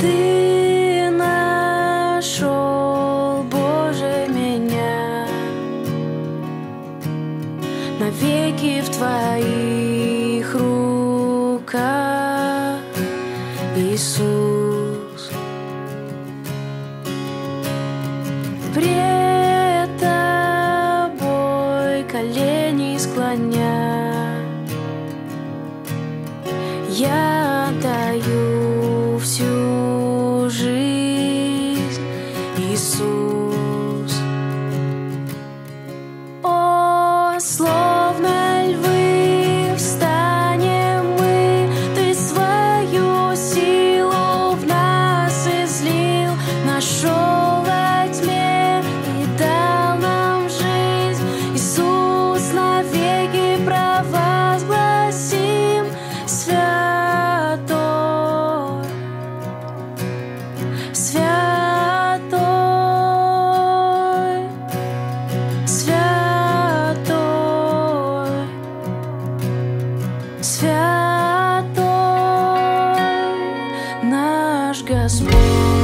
Ты нашел, Боже, меня навеки в Твоих руках, Иисус. Пред Тобой колени склоня, я отдаю всю жизнь, Иисус. О, словно львы встанем мы, Ты свою силу в нас излил, нашел во тьме и дал нам жизнь. Иисус, навеки провозгласим: святой, святой, святой, святой наш Господь.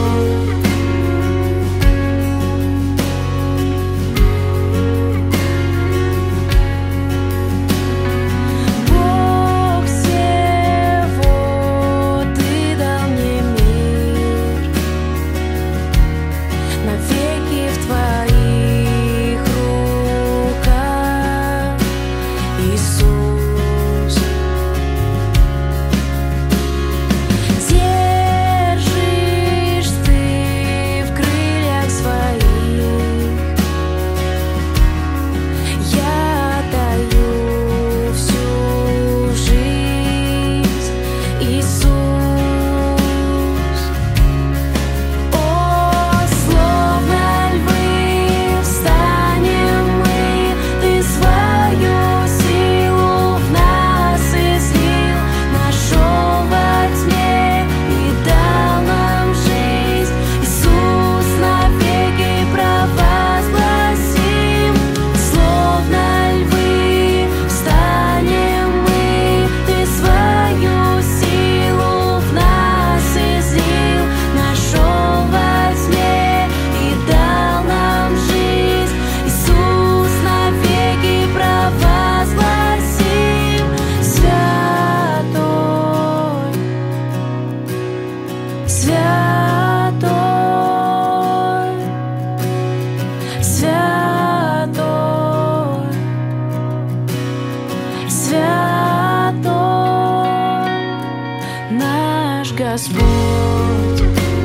Господь.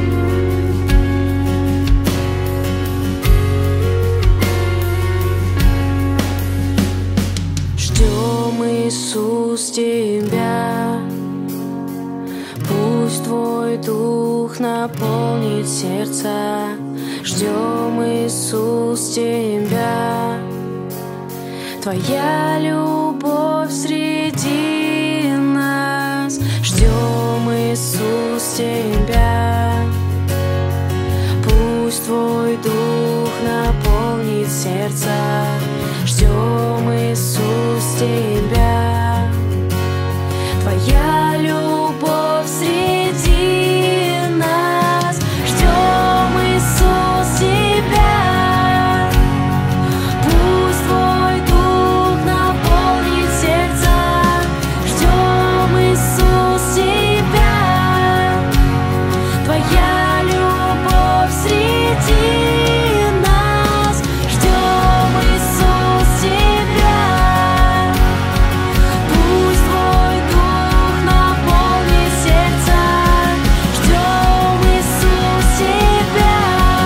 Ждем, Иисус, Тебя, пусть Твой Дух наполнит сердца. Ждем, Иисус, Тебя, Твоя любовь среди нас. Ждем, Иисус, Тебя, пусть Твой Дух наполнит сердца. Ждем, Иисус, Тебя, Твоя любовь среди нас. Ждем, Иисус, Тебя, пусть Твой Дух наполнит сердца. Ждем, Иисус, Тебя, Твоя любовь среди нас. Ждем, Иисус, Тебя, пусть Твой Дух наполнит сердца. Ждем, Иисус, Тебя,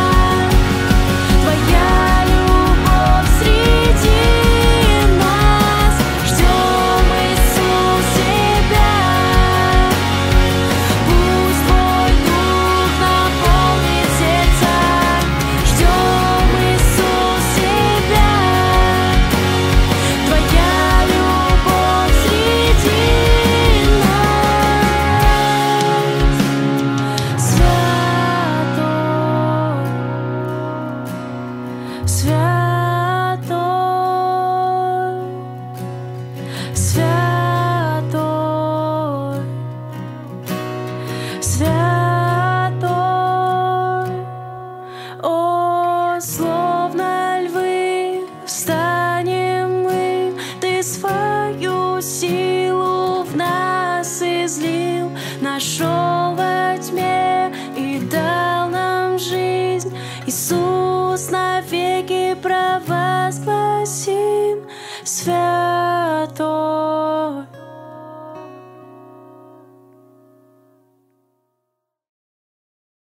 Твоя любовь среди нас. Ждем, Иисус, Тебя, пусть Твой Дух наполнит сердца. Ждем, Иисус, Тебя, Твоя любовь среди нас. Святой, святой.